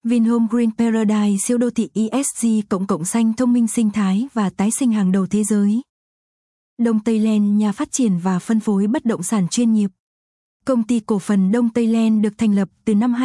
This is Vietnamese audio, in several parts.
Vinhome Green Paradise siêu đô thị ESG cộng xanh thông minh sinh thái và tái sinh hàng đầu thế giới. Đông Tây Land, nhà phát triển và phân phối bất động sản chuyên nghiệp. Công ty cổ phần Đông Tây Land được thành lập từ năm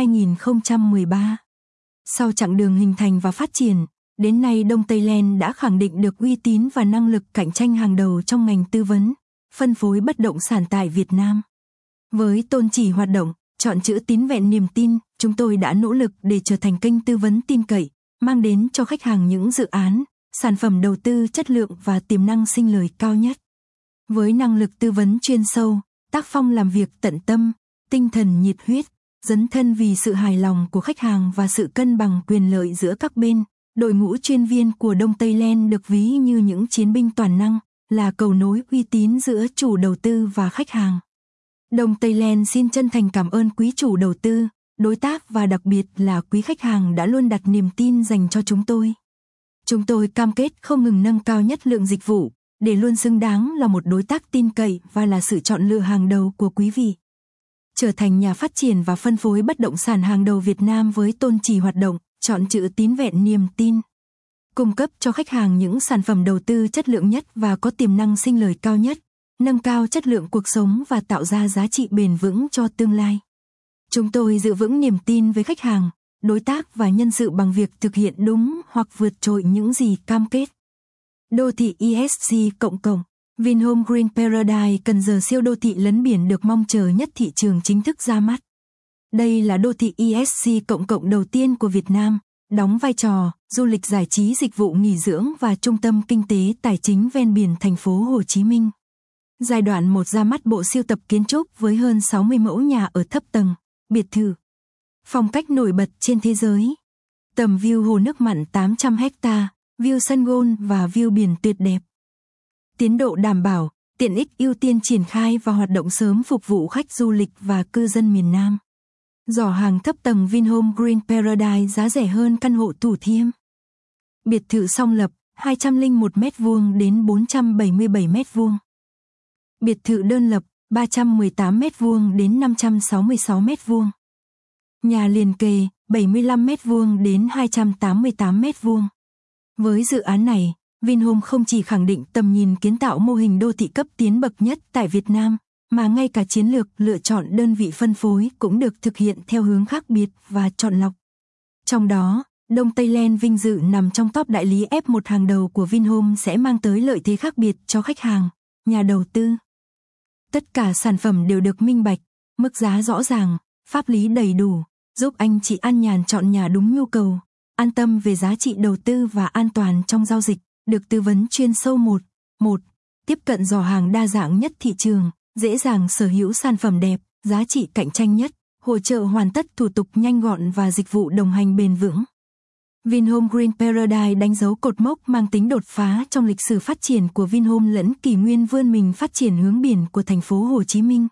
2013. Sau chặng đường hình thành và phát triển, đến nay Đông Tây Land đã khẳng định được uy tín và năng lực cạnh tranh hàng đầu trong ngành tư vấn, phân phối bất động sản tại Việt Nam. Với tôn chỉ hoạt động, chọn chữ tín vẹn niềm tin, chúng tôi đã nỗ lực để trở thành kênh tư vấn tin cậy, mang đến cho khách hàng những dự án, sản phẩm đầu tư chất lượng và tiềm năng sinh lời cao nhất. Với năng lực tư vấn chuyên sâu, tác phong làm việc tận tâm, tinh thần nhiệt huyết, dấn thân vì sự hài lòng của khách hàng và sự cân bằng quyền lợi giữa các bên, đội ngũ chuyên viên của Đông Tây Land được ví như những chiến binh toàn năng, là cầu nối uy tín giữa chủ đầu tư và khách hàng. Đông Tây Land xin chân thành cảm ơn quý chủ đầu tư, đối tác và đặc biệt là quý khách hàng đã luôn đặt niềm tin dành cho chúng tôi. Chúng tôi cam kết không ngừng nâng cao chất lượng dịch vụ, để luôn xứng đáng là một đối tác tin cậy và là sự chọn lựa hàng đầu của quý vị. Trở thành nhà phát triển và phân phối bất động sản hàng đầu Việt Nam với tôn chỉ hoạt động, chọn chữ tín vẹn niềm tin. Cung cấp cho khách hàng những sản phẩm đầu tư chất lượng nhất và có tiềm năng sinh lời cao nhất, nâng cao chất lượng cuộc sống và tạo ra giá trị bền vững cho tương lai. Chúng tôi giữ vững niềm tin với khách hàng, đối tác và nhân sự bằng việc thực hiện đúng hoặc vượt trội những gì cam kết. Đô thị ESG cộng. Vinhome Green Paradise Cần Giờ siêu đô thị lấn biển được mong chờ nhất thị trường chính thức ra mắt. Đây là đô thị ESG cộng đầu tiên của Việt Nam, đóng vai trò du lịch giải trí dịch vụ nghỉ dưỡng và trung tâm kinh tế tài chính ven biển thành phố Hồ Chí Minh. Giai đoạn 1 ra mắt bộ siêu tập kiến trúc với hơn 60 mẫu nhà ở thấp tầng, biệt thự. Phong cách nổi bật trên thế giới. Tầm view hồ nước mặn 800 ha, view sân golf và view biển tuyệt đẹp. Tiến độ đảm bảo, tiện ích ưu tiên triển khai và hoạt động sớm phục vụ khách du lịch và cư dân miền Nam. Giỏ hàng thấp tầng Vinhome Green Paradise giá rẻ hơn căn hộ Thủ Thiêm. Biệt thự song lập 201 m² đến 477 m². Biệt thự đơn lập 318 m² đến 566 m². Nhà liền kề 75 m² đến 288 m². Với dự án này, Vinhome không chỉ khẳng định tầm nhìn kiến tạo mô hình đô thị cấp tiến bậc nhất tại Việt Nam, mà ngay cả chiến lược lựa chọn đơn vị phân phối cũng được thực hiện theo hướng khác biệt và chọn lọc. Trong đó, Đông Tây Land vinh dự nằm trong top đại lý F1 hàng đầu của Vinhome sẽ mang tới lợi thế khác biệt cho khách hàng, nhà đầu tư. Tất cả sản phẩm đều được minh bạch, mức giá rõ ràng, pháp lý đầy đủ, giúp anh chị an nhàn chọn nhà đúng nhu cầu, an tâm về giá trị đầu tư và an toàn trong giao dịch, được tư vấn chuyên sâu một, tiếp cận giỏ hàng đa dạng nhất thị trường, dễ dàng sở hữu sản phẩm đẹp, giá trị cạnh tranh nhất, hỗ trợ hoàn tất thủ tục nhanh gọn và dịch vụ đồng hành bền vững. Vinhome Green Paradise đánh dấu cột mốc mang tính đột phá trong lịch sử phát triển của Vinhome lẫn kỷ nguyên vươn mình phát triển hướng biển của thành phố Hồ Chí Minh.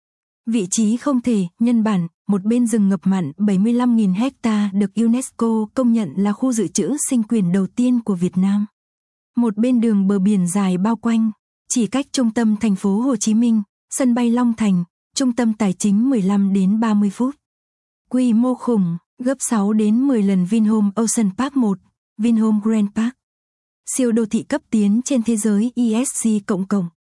Vị trí không thể, nhân bản, một bên rừng ngập mặn 75.000 ha được UNESCO công nhận là khu dự trữ sinh quyển đầu tiên của Việt Nam. Một bên đường bờ biển dài bao quanh, chỉ cách trung tâm thành phố Hồ Chí Minh, sân bay Long Thành, trung tâm tài chính 15 đến 30 phút. Quy mô khủng, gấp 6 đến 10 lần Vinhome Ocean Park 1, Vinhome Grand Park. Siêu đô thị cấp tiến trên thế giới ESG cộng.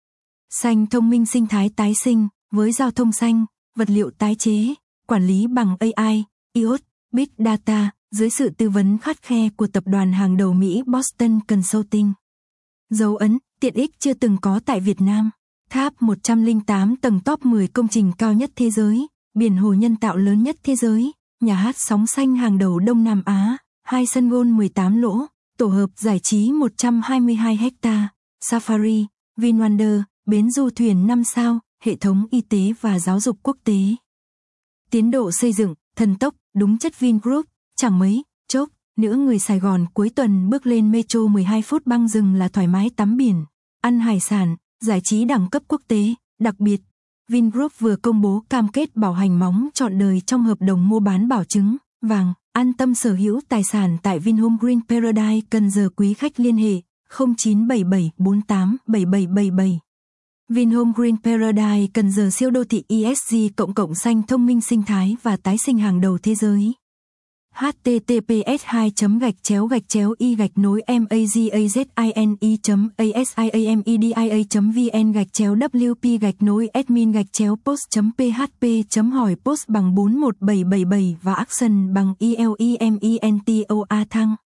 Xanh thông minh sinh thái tái sinh, với giao thông xanh, vật liệu tái chế, quản lý bằng AI, IoT, Big Data, dưới sự tư vấn khắt khe của tập đoàn hàng đầu Mỹ Boston Consulting. Dấu ấn, tiện ích chưa từng có tại Việt Nam. Tháp 108 tầng top 10 công trình cao nhất thế giới, biển hồ nhân tạo lớn nhất thế giới, nhà hát sóng xanh hàng đầu Đông Nam Á, 2 sân golf 18 lỗ, tổ hợp giải trí 122 ha, Safari, VinWonder, bến du thuyền 5 sao, hệ thống y tế và giáo dục quốc tế. Tiến độ xây dựng, thần tốc, đúng chất Vingroup, chẳng mấy chốc, nữa người Sài Gòn cuối tuần bước lên metro 12 phút băng rừng là thoải mái tắm biển, ăn hải sản, giải trí đẳng cấp quốc tế. Đặc biệt, Vingroup vừa công bố cam kết bảo hành móng trọn đời trong hợp đồng mua bán bảo chứng vàng, an tâm sở hữu tài sản tại Vinhome Green Paradise. Cần giờ quý khách liên hệ 0977 48 7777. Vinhome Green Paradise Cần Giờ siêu đô thị ESG cộng xanh thông minh sinh thái và tái sinh hàng đầu thế giới. https://mazi.asiamedia.wp-admin-post.php.hỏi post bằng 41777 và action bằng ELEMENTOA thăng.